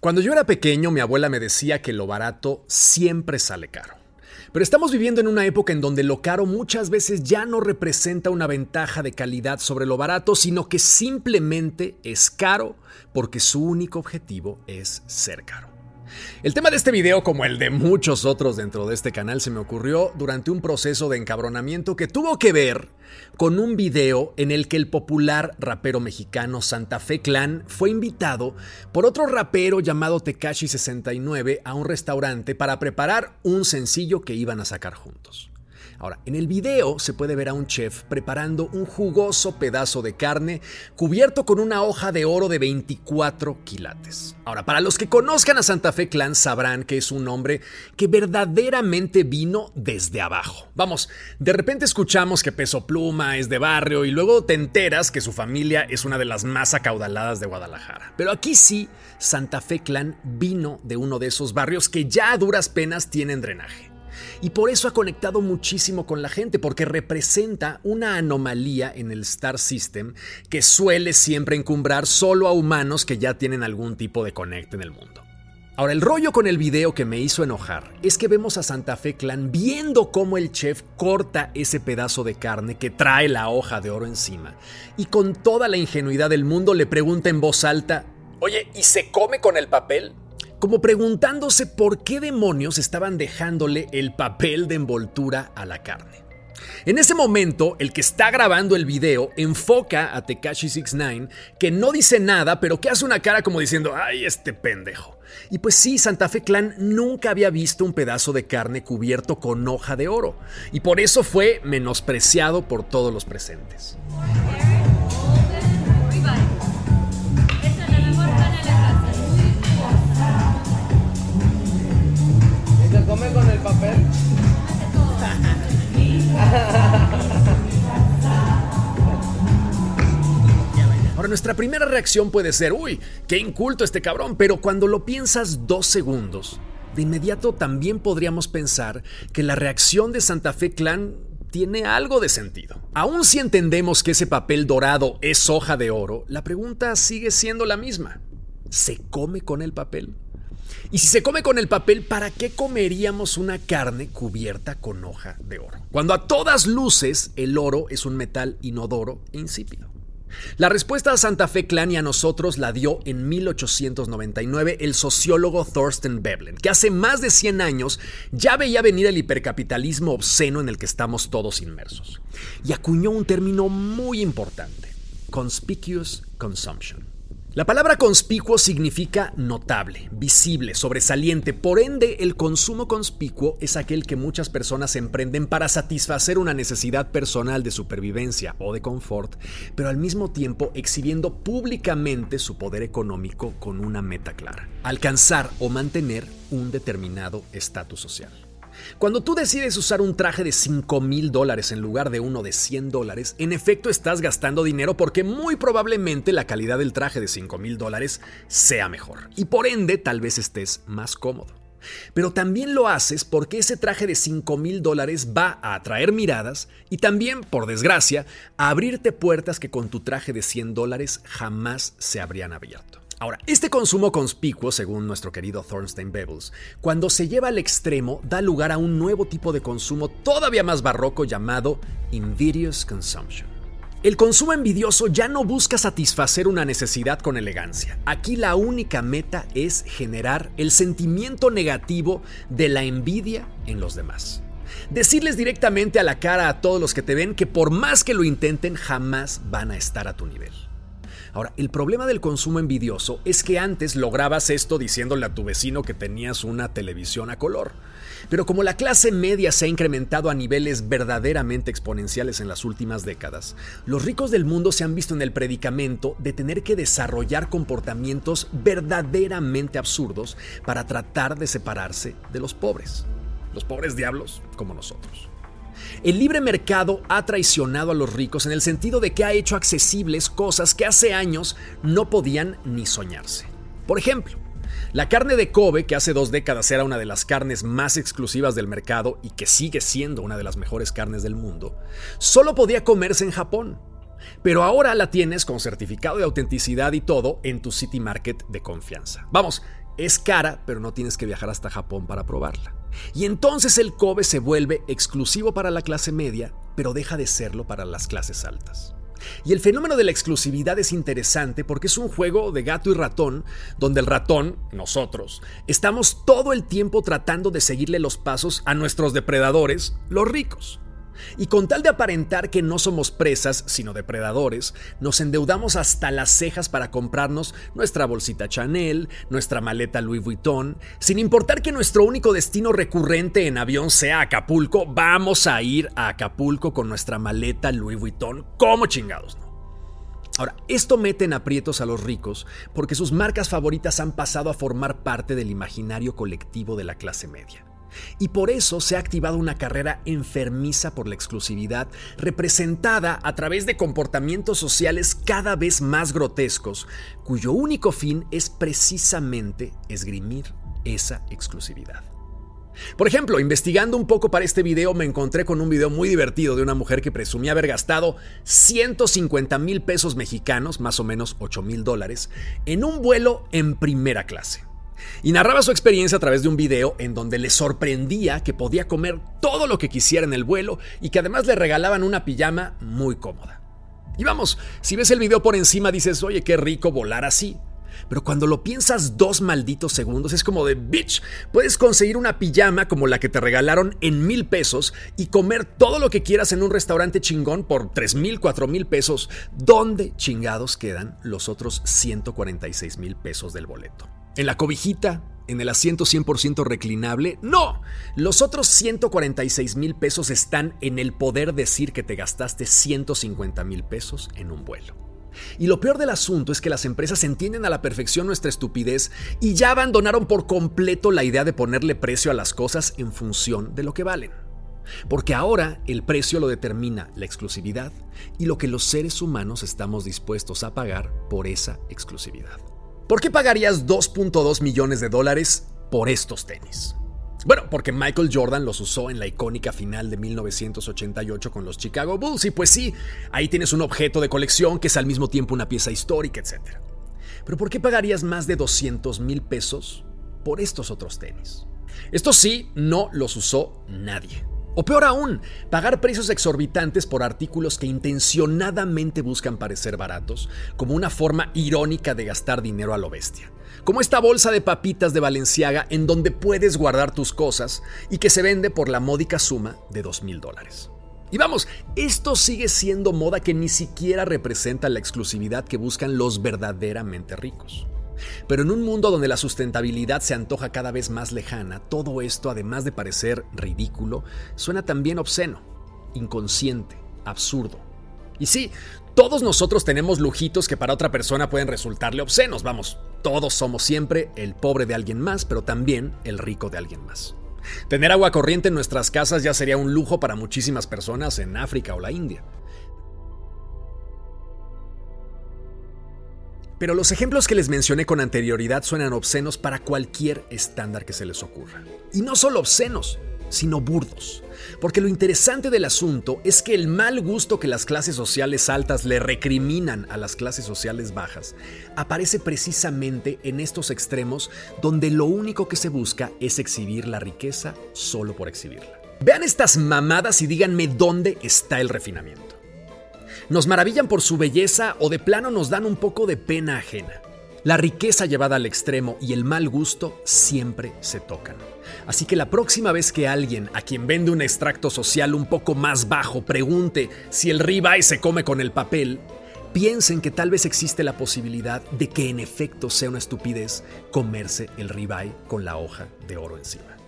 Cuando yo era pequeño, mi abuela me decía que lo barato siempre sale caro. Pero estamos viviendo en una época en donde lo caro muchas veces ya no representa una ventaja de calidad sobre lo barato, sino que simplemente es caro porque su único objetivo es ser caro. El tema de este video, como el de muchos otros dentro de este canal, se me ocurrió durante un proceso de encabronamiento que tuvo que ver con un video en el que el popular rapero mexicano Santa Fe Clan fue invitado por otro rapero llamado Tekashi 69 a un restaurante para preparar un sencillo que iban a sacar juntos. Ahora, en el video se puede ver a un chef preparando un jugoso pedazo de carne cubierto con una hoja de oro de 24 quilates. Ahora, para los que conozcan a Santa Fe Clan sabrán que es un hombre que verdaderamente vino desde abajo. Vamos, de repente escuchamos que Peso Pluma es de barrio y luego te enteras que su familia es una de las más acaudaladas de Guadalajara. Pero aquí sí, Santa Fe Clan vino de uno de esos barrios que ya a duras penas tienen drenaje. Y por eso ha conectado muchísimo con la gente, porque representa una anomalía en el Star System que suele siempre encumbrar solo a humanos que ya tienen algún tipo de conecte en el mundo. Ahora, el rollo con el video que me hizo enojar es que vemos a Santa Fe Clan viendo cómo el chef corta ese pedazo de carne que trae la hoja de oro encima y con toda la ingenuidad del mundo le pregunta en voz alta: «Oye, ¿y se come con el papel?». Como preguntándose por qué demonios estaban dejándole el papel de envoltura a la carne. En ese momento, el que está grabando el video enfoca a Tekashi 69, que no dice nada, pero que hace una cara como diciendo: «Ay, este pendejo». Y pues sí, Santa Fe Clan nunca había visto un pedazo de carne cubierto con hoja de oro, y por eso fue menospreciado por todos los presentes. ¿Se come con el papel? Ahora, nuestra primera reacción puede ser: «Uy, qué inculto este cabrón», pero cuando lo piensas 2 segundos, de inmediato también podríamos pensar que la reacción de Santa Fe Clan tiene algo de sentido. Aún si entendemos que ese papel dorado es hoja de oro, la pregunta sigue siendo la misma: ¿se come con el papel? Y si se come con el papel, ¿para qué comeríamos una carne cubierta con hoja de oro? Cuando a todas luces el oro es un metal inodoro e insípido. La respuesta a Santa Fe Clan y a nosotros la dio en 1899 el sociólogo Thorstein Veblen, que hace más de 100 años ya veía venir el hipercapitalismo obsceno en el que estamos todos inmersos. Y acuñó un término muy importante: conspicuous consumption. La palabra conspicuo significa notable, visible, sobresaliente. Por ende, el consumo conspicuo es aquel que muchas personas emprenden para satisfacer una necesidad personal de supervivencia o de confort, pero al mismo tiempo exhibiendo públicamente su poder económico con una meta clara: alcanzar o mantener un determinado estatus social. Cuando tú decides usar un traje de $5,000 en lugar de uno de $100, en efecto estás gastando dinero porque muy probablemente la calidad del traje de $5,000 sea mejor y por ende tal vez estés más cómodo. Pero también lo haces porque ese traje de $5,000 va a atraer miradas y también, por desgracia, a abrirte puertas que con tu traje de $100 jamás se habrían abierto. Ahora, este consumo conspicuo, según nuestro querido Thorstein Veblen, cuando se lleva al extremo, da lugar a un nuevo tipo de consumo todavía más barroco llamado invidious consumption. El consumo envidioso ya no busca satisfacer una necesidad con elegancia. Aquí la única meta es generar el sentimiento negativo de la envidia en los demás. Decirles directamente a la cara a todos los que te ven que por más que lo intenten, jamás van a estar a tu nivel. Ahora, el problema del consumo envidioso es que antes lograbas esto diciéndole a tu vecino que tenías una televisión a color. Pero como la clase media se ha incrementado a niveles verdaderamente exponenciales en las últimas décadas, los ricos del mundo se han visto en el predicamento de tener que desarrollar comportamientos verdaderamente absurdos para tratar de separarse de los pobres diablos como nosotros. El libre mercado ha traicionado a los ricos en el sentido de que ha hecho accesibles cosas que hace años no podían ni soñarse. Por ejemplo, la carne de Kobe, que hace 2 décadas era una de las carnes más exclusivas del mercado y que sigue siendo una de las mejores carnes del mundo, solo podía comerse en Japón. Pero ahora la tienes con certificado de autenticidad y todo en tu City Market de confianza. Vamos, Es cara, pero no tienes que viajar hasta Japón para probarla. Y entonces el Kobe se vuelve exclusivo para la clase media, pero deja de serlo para las clases altas. Y el fenómeno de la exclusividad es interesante porque es un juego de gato y ratón, donde el ratón, nosotros, estamos todo el tiempo tratando de seguirle los pasos a nuestros depredadores, los ricos. Y con tal de aparentar que no somos presas, sino depredadores, nos endeudamos hasta las cejas para comprarnos nuestra bolsita Chanel, nuestra maleta Louis Vuitton. Sin importar que nuestro único destino recurrente en avión sea Acapulco, vamos a ir a Acapulco con nuestra maleta Louis Vuitton. ¿Cómo chingados, no? Ahora, esto mete en aprietos a los ricos porque sus marcas favoritas han pasado a formar parte del imaginario colectivo de la clase media. Y por eso se ha activado una carrera enfermiza por la exclusividad, representada a través de comportamientos sociales cada vez más grotescos, cuyo único fin es precisamente esgrimir esa exclusividad. Por ejemplo, investigando un poco para este video, me encontré con un video muy divertido de una mujer que presumía haber gastado 150,000 pesos mexicanos, más o menos $8,000, en un vuelo en primera clase. Y narraba su experiencia a través de un video en donde le sorprendía que podía comer todo lo que quisiera en el vuelo y que además le regalaban una pijama muy cómoda. Y vamos, si ves el video por encima dices, oye, qué rico volar así. Pero cuando lo piensas 2 malditos segundos es como de, bitch, puedes conseguir una pijama como la que te regalaron en 1,000 pesos y comer todo lo que quieras en un restaurante chingón por 3,000, 4,000 pesos. ¿Dónde chingados quedan los otros 146,000 pesos del boleto? ¿En la cobijita? ¿En el asiento 100% reclinable? ¡No! Los otros 146,000 pesos están en el poder decir que te gastaste 150,000 pesos en un vuelo. Y lo peor del asunto es que las empresas entienden a la perfección nuestra estupidez y ya abandonaron por completo la idea de ponerle precio a las cosas en función de lo que valen. Porque ahora el precio lo determina la exclusividad y lo que los seres humanos estamos dispuestos a pagar por esa exclusividad. ¿Por qué pagarías $2.2 millones por estos tenis? Bueno, porque Michael Jordan los usó en la icónica final de 1988 con los Chicago Bulls y pues sí, ahí tienes un objeto de colección que es al mismo tiempo una pieza histórica, etc. Pero ¿por qué pagarías más de 200,000 pesos por estos otros tenis? Estos sí, no los usó nadie. O peor aún, pagar precios exorbitantes por artículos que intencionadamente buscan parecer baratos, como una forma irónica de gastar dinero a lo bestia. Como esta bolsa de papitas de Balenciaga en donde puedes guardar tus cosas y que se vende por la módica suma de $2,000. Y vamos, esto sigue siendo moda que ni siquiera representa la exclusividad que buscan los verdaderamente ricos. Pero en un mundo donde la sustentabilidad se antoja cada vez más lejana, todo esto, además de parecer ridículo, suena también obsceno, inconsciente, absurdo. Y sí, todos nosotros tenemos lujitos que para otra persona pueden resultarle obscenos. Vamos, todos somos siempre el pobre de alguien más, pero también el rico de alguien más. Tener agua corriente en nuestras casas ya sería un lujo para muchísimas personas en África o la India. Pero los ejemplos que les mencioné con anterioridad suenan obscenos para cualquier estándar que se les ocurra. Y no solo obscenos, sino burdos. Porque lo interesante del asunto es que el mal gusto que las clases sociales altas le recriminan a las clases sociales bajas aparece precisamente en estos extremos donde lo único que se busca es exhibir la riqueza solo por exhibirla. Vean estas mamadas y díganme dónde está el refinamiento. Nos maravillan por su belleza o de plano nos dan un poco de pena ajena. La riqueza llevada al extremo y el mal gusto siempre se tocan. Así que la próxima vez que alguien a quien vende un extracto social un poco más bajo pregunte si el ribeye se come con el papel, piensen que tal vez existe la posibilidad de que en efecto sea una estupidez comerse el ribeye con la hoja de oro encima.